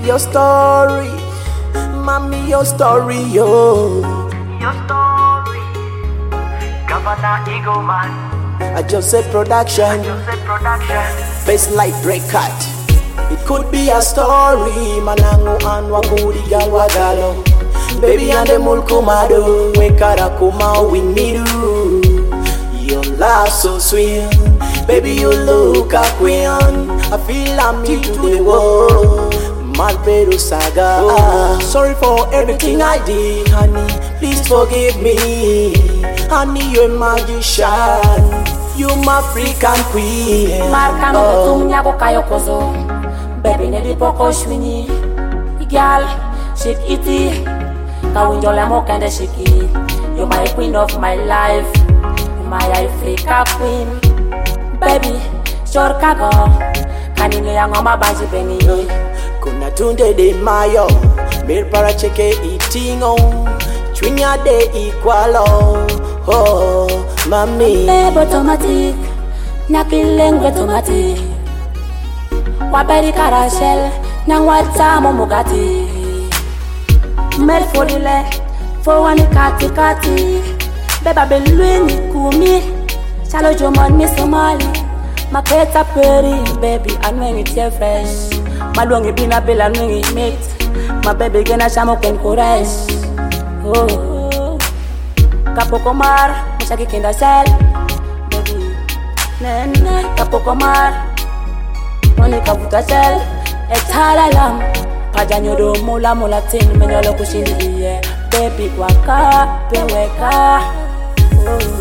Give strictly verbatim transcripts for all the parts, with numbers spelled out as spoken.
your story, mommy, your story, yo. Your story, Governor Eagle Man. I just said production, Joseph Production. best light break cut. It could be a story, manangu anwa kudi galwa galo. Baby and the mulkumado, we karakuma win me do. Your laugh so sweet, baby you look a queen. I feel I'm new to the world. Malperu saga. Oh, sorry for everything I did, honey. Please forgive me, honey. You're a magician. You my African queen. Marcano betum nyago kayo kozo. Baby ne di poko shwini. Igal, shake iti. Kawinjola mo kende shiki. You're my queen of my life, my Africa queen. Baby, short kago. Kanine yango mabanji beni. Kuna tunde de mayo, mir para cheke itingo, chwinya de ikwalo, oh mami. Bebo automatic, nyakilengwe automatic. Waberi karashel, nang watamo mugati. Mer forile, fo wani kati kati. Beba belweni kumi, chalo jomon mi Somali. Maketa peri, baby, anwengi tia fresh. Malongi bina bela nwengi mate. My baby gena shamo ken courage. Oh, Kapoko mar, mushaki kinda sel. Baby, nene Kapoko mar, noni kavuta sel. Etala lam, pajanyodo mula mula tin menyolo kushindi iye. Baby waka, peweka. Oh.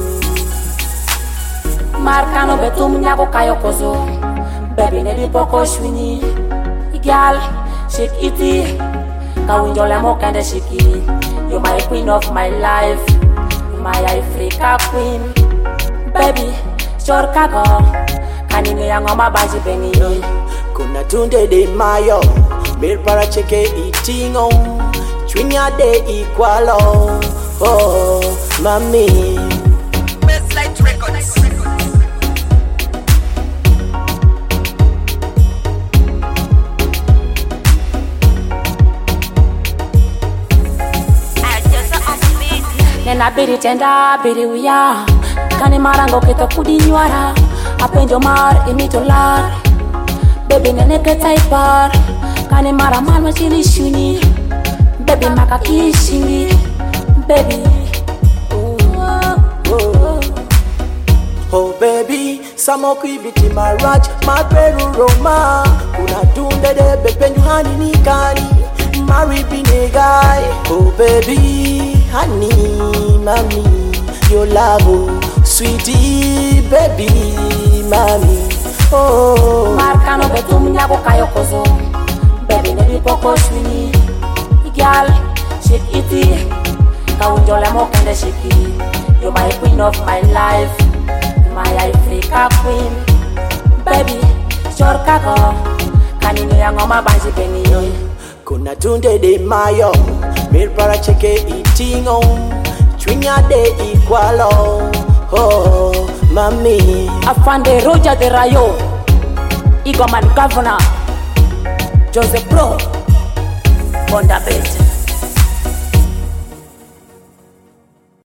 Marcano betum nyago kayo kozo. Baby ne di poko shwini. Igal, shake iti. Kawinjola mo kende shiki. You're my queen of my life, my Africa queen. Baby, short kago. Kanine yango mabanji beni. Kuna tunde de mayo, mir para cheke itingo, chwinya de ikwalo, oh mami. Nena biri tenda biri uya. Kani marango kita kudi nyuara. Apenjo mar imitolar. Baby nene keta ipar. Kani mara man machili shuni. Baby maka kishingi. Baby oh, oh, oh. Oh baby, samoku ibiti maraj, maperu Roma. Kuna tunde de bepenyu hani nikani, marry binegai. Oh baby, honey, mommy, your love, oh, sweetie, baby, mommy. Oh, Marcano betum nyago kayo kozo. Baby ne di poko shwini. Igal, shake iti. Kawinjola mo kende shiki. You're my queen of my life, my Africa queen. Baby, short kago. Kanine yango mabanji beni. kuna tunde de mayo, mir para cheke itingo, chwinya de ikwalo, oh mami. Afande Roger de Rayo, Eagle Man Governor, Joseph Pro, Bonda Bet.